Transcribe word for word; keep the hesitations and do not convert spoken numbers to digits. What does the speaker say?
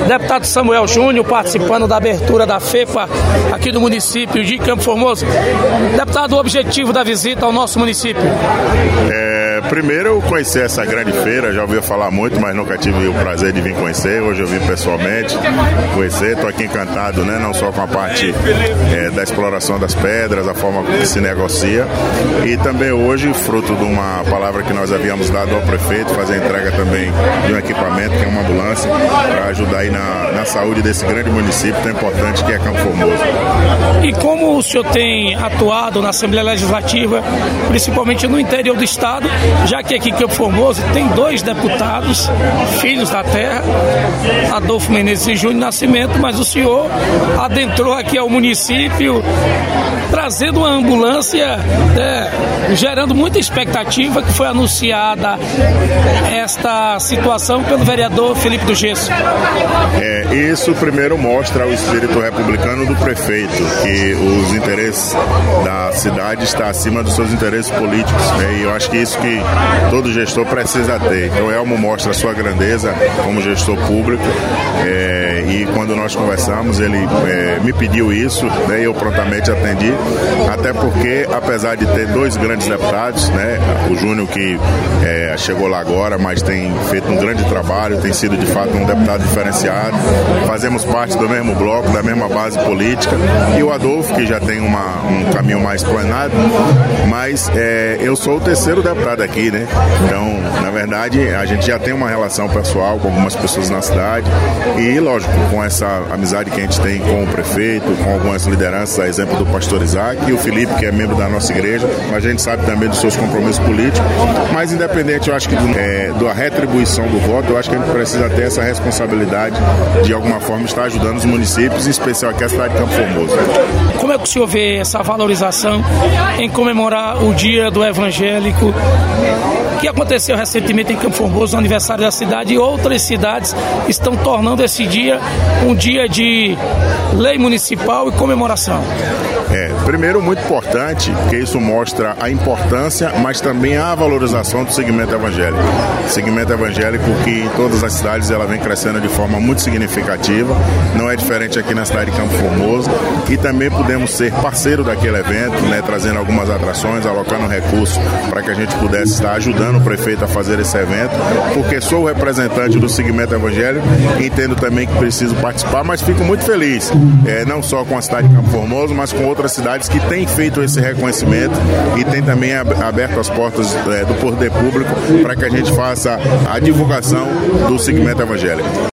Deputado Samuel Júnior participando da abertura da FEPA aqui do município de Campo Formoso. Deputado, o objetivo da visita ao nosso município? É, primeiro eu conheci essa grande feira, já ouvi falar muito, mas nunca tive o prazer de vir conhecer. Hoje eu vim pessoalmente conhecer, estou aqui encantado, né? Não só com a parte é, da exploração das pedras, a forma como se negocia, e também hoje, fruto de uma palavra que nós havíamos dado ao prefeito, fazer a entrega também de um equipamento, que é uma ambulância, para ajudar aí na, na saúde desse grande município tão importante que é Campo Formoso. E como o senhor tem atuado na Assembleia Legislativa, principalmente no interior do estado, já que aqui em Campo Formoso tem dois deputados, filhos da terra, Adolfo Menezes e Júnior Nascimento, mas o senhor adentrou aqui ao município trazendo uma ambulância, é, gerando muita expectativa, que foi anunciada esta situação pelo vereador Felipe do Gesso. É, isso primeiro mostra o espírito republicano do prefeito, que os interesses da cidade estão acima dos seus interesses políticos, né? E eu acho que isso que todo gestor precisa ter. Então Elmo mostra a sua grandeza como gestor público, é, e quando nós conversamos ele é, me pediu isso, né, e eu prontamente atendi, até porque apesar de ter dois grandes deputados, né, o Júnior que é, chegou lá agora, mas tem feito um grande trabalho, tem sido de fato um deputado diferenciado, fazemos parte do mesmo bloco, da mesma base política, e o Adolfo que já tem uma, um caminho mais planado, mas é, eu sou o terceiro deputado aqui, né? Então, na verdade, a gente já tem uma relação pessoal com algumas pessoas na cidade e, lógico, com essa amizade que a gente tem com o prefeito, com algumas lideranças, a exemplo do pastor Isaac e o Felipe, que é membro da nossa igreja, mas a gente sabe também dos seus compromissos políticos, mas independente, eu acho que do, é, da retribuição do voto, eu acho que a gente precisa ter essa responsabilidade de alguma forma estar ajudando os municípios, em especial aqui a cidade de Campo Formoso. Como é que o senhor vê essa valorização em comemorar o Dia do Evangélico, que aconteceu recentemente em Campo Formoso, no aniversário da cidade, e outras cidades estão tornando esse dia um dia de lei municipal e comemoração? É, primeiro, muito importante, porque isso mostra a importância, mas também a valorização do segmento evangélico. Segmento evangélico que em todas as cidades ela vem crescendo de forma muito significativa, não é diferente aqui na cidade de Campo Formoso, e também podemos ser parceiro daquele evento, né, trazendo algumas atrações, alocando recursos para que a gente pudesse estar ajudando o prefeito a fazer esse evento, porque sou o representante do segmento evangélico, entendo também que preciso participar, mas fico muito feliz, é, não só com a cidade de Campo Formoso, mas com outras cidades que têm feito esse reconhecimento e têm também aberto as portas é, do poder público para que a gente faça a divulgação do segmento evangélico.